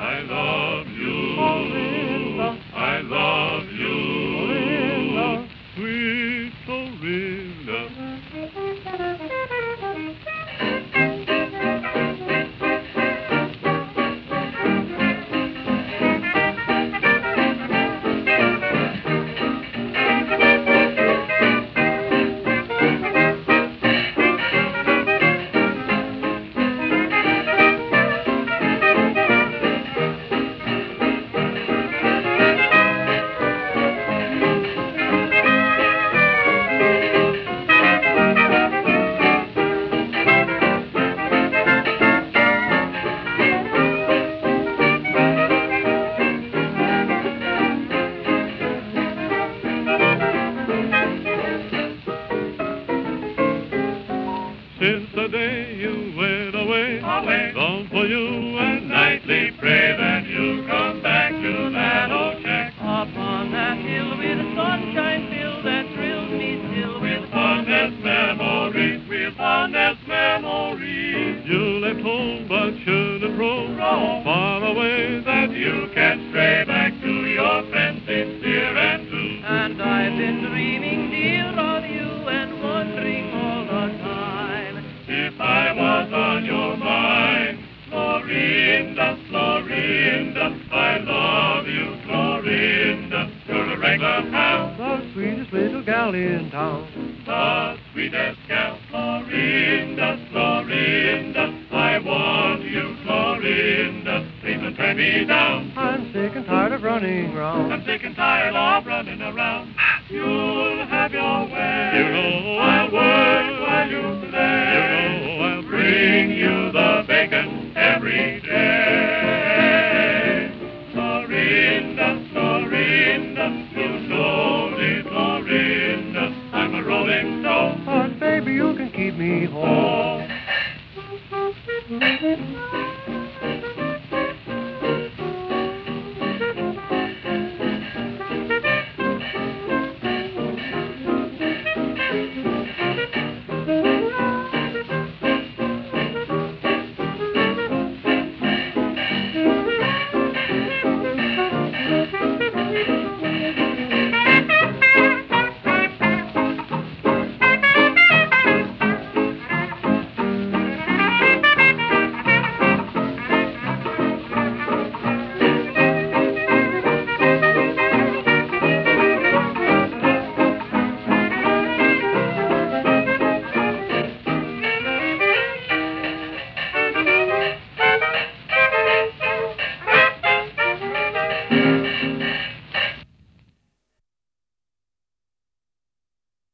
I love you. Florinda, I love you. Florinda, Sweet Florinda. Since the day you went away, long for you and nightly pray that you come back to that old shack. upon that hill with sunshine filled that thrills me still with Fondest memories, with fondest memories. You left home but shouldn't roam far away that you can stray back to your friends sincere and true. And I've been dreaming, dear, of you and wondering all the time. If I was on your mind, Florinda, Florinda, I love you, Florinda. You're a regular pal, The sweetest little gal in town. the sweetest gal, Florinda, Florinda. I want you, Florinda. Please don't turn me down. I'm sick and tired of running round. I'm sick and tired of running around. You'll have your way. You know I'll work while you play. You know I'll bring you the bacon every day. Florinda, Florinda, you know me, Florinda. I'm a rolling stone. But baby, you can keep me home.